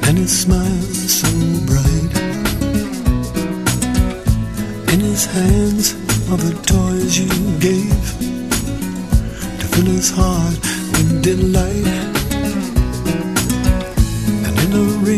and his smile so bright. In his hands are the toys you gave to fill his heart with delight.